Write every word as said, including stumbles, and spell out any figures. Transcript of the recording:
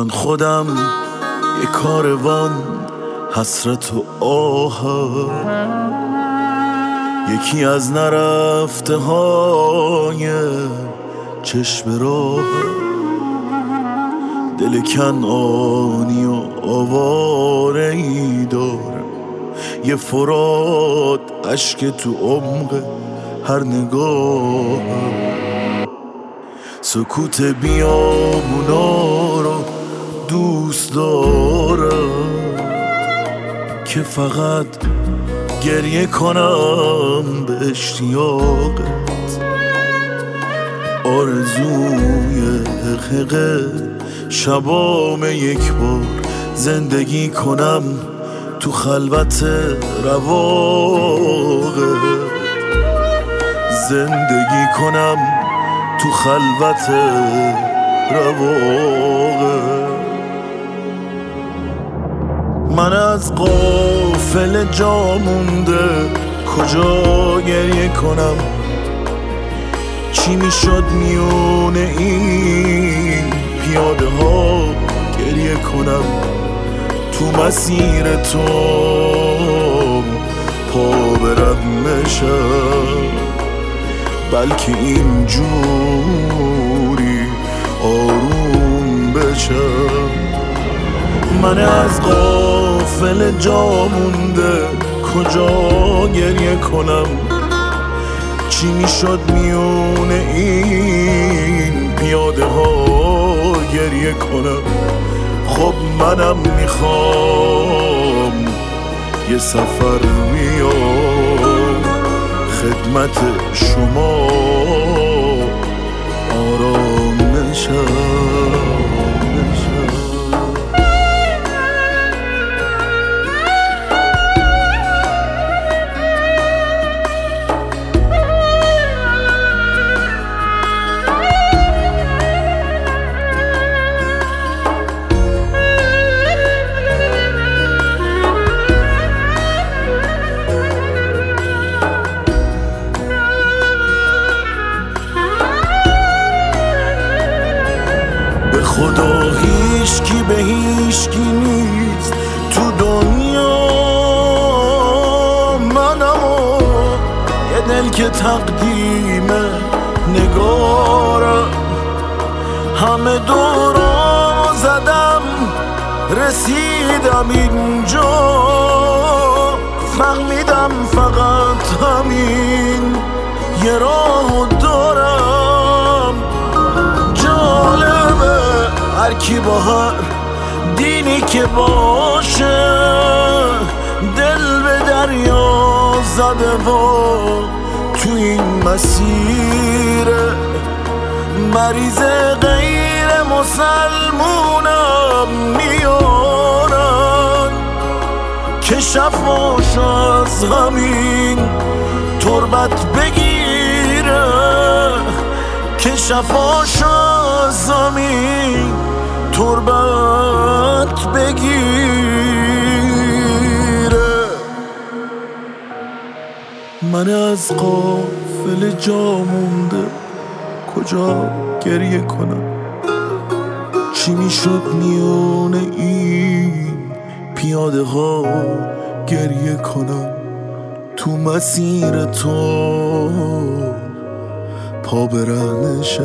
من خودم یه کاروان حسرت و آهم، یکی از نرفته های چشم راهم، دل کنعانی و آواره ای دارم، یه فرات اشک تو عمق هر نگاهم، سکوت بیابونا رو دوست دارم که فقط گریه کنم به اشتیاقت، آرزوی حقیقه شبام یک بار زندگی کنم تو خلوت رواقت، زندگی کنم تو خلوت رواقت. من از غافل جا مونده کجا گریه کنم، چی میشد میونه این پیاده ها گریه کنم، تو مسیر تو پا برم نشم، بلکه اینجوری آروم بشم. من از غافل جا مونده کجا گریه کنم، چی میشد میونه این پیاده ها گریه کنم. خب منم میخوام یه سفر بیام خدمت شما آرام نشم. خدا هیچکی به هیچکی نیست تو دنیا، منم و یه دل که تقدیم نگارم، همه دورا زدم رسیدم اینجا، فهمیدم فقط همین یه راه دارم. جالبه هر کی با هر دینی که باشه دل به دریا زده و تو این مسیر مریض غیر مسلمونم میارن که شفاش از همین تربت بگیره، که شفاش از زمین تربت بگیره. من از غافل جا مونده کجا گریه کنم، چی میشد میونه این پیاده ها گریه کنم، تو مسیر تو پا برهنه شم.